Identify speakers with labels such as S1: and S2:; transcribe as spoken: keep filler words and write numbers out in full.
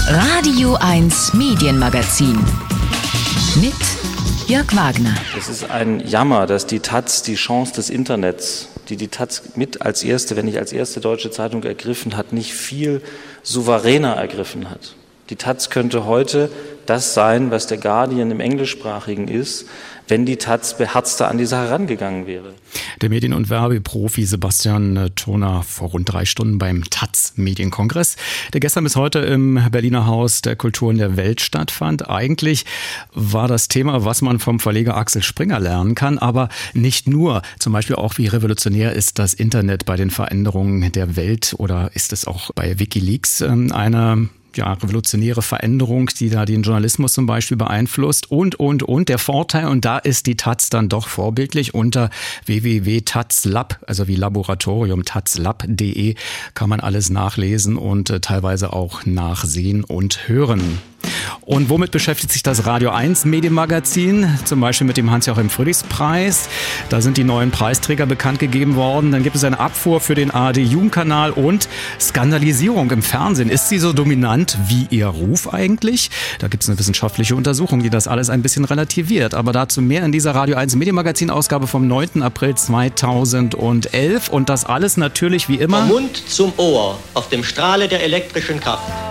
S1: Radio eins Medienmagazin mit Jörg Wagner.
S2: Es ist ein Jammer, dass die taz die Chance des Internets, die die taz mit als erste, wenn nicht als erste deutsche Zeitung ergriffen hat, nicht viel souveräner ergriffen hat. Die taz könnte heute das sein, was der Guardian im Englischsprachigen ist, wenn die taz beherzter an die Sache rangegangen wäre.
S3: Der Medien- und Werbeprofi Sebastian Toner vor rund drei Stunden beim taz-Medienkongress, der gestern bis heute im Berliner Haus der Kulturen der Welt stattfand. Eigentlich war das Thema, was man vom Verleger Axel Springer lernen kann, aber nicht nur. Zum Beispiel auch, wie revolutionär ist das Internet bei den Veränderungen der Welt, oder ist es auch bei WikiLeaks eine ja, revolutionäre Veränderung, die da den Journalismus zum Beispiel beeinflusst und, und, und. Der Vorteil, und da ist die taz dann doch vorbildlich, unter w w w punkt tazlab, also wie Laboratorium, tazlab punkt de kann man alles nachlesen und äh, teilweise auch nachsehen und hören. Und womit beschäftigt sich das Radio eins Medienmagazin? Zum Beispiel mit dem Hans-Joachim-Friedrichs-Preis. Da sind die neuen Preisträger bekannt gegeben worden. Dann gibt es eine Abfuhr für den A R D-Jugendkanal und Skandalisierung im Fernsehen. Ist sie so dominant wie ihr Ruf eigentlich? Da gibt es eine wissenschaftliche Untersuchung, die das alles ein bisschen relativiert. Aber dazu mehr in dieser Radio eins Medienmagazin-Ausgabe vom neunten April zweitausendelf. Und das alles natürlich wie immer
S4: vom Mund zum Ohr auf dem Strahle der elektrischen Kraft.